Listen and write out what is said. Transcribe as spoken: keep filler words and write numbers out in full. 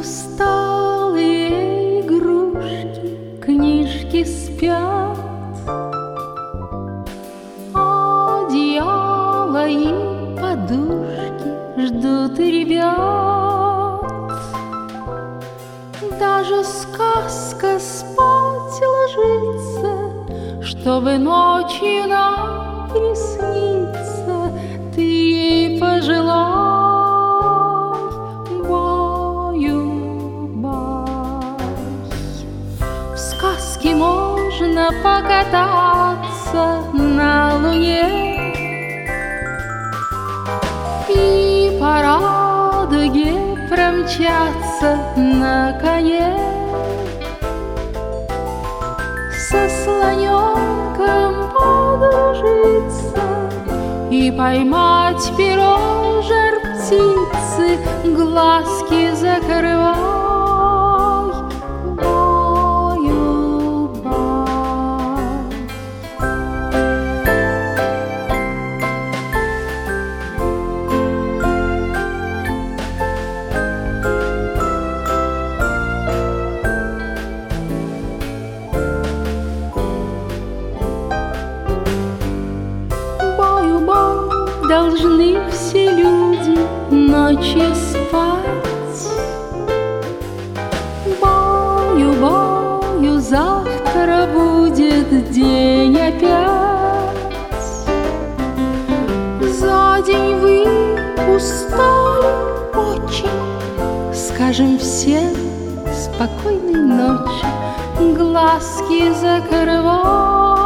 усталые игрушки, книжки спят, одеяло и подушки ждут ребят. Даже сказка спать ложится, чтобы ночью нам присниться. Ты ей пожелай, баю-бай. В сказке можно покататься на луне и по радуге промчаться на коне. Со слоненком подружиться и поймать перо жар-птицы, глазки закрывай, баю-бай. Должны все люди ночью спать. Баю-баю, завтра будет день опять. За день вы устали очень, скажем всем спокойной ночи, глазки закрывай.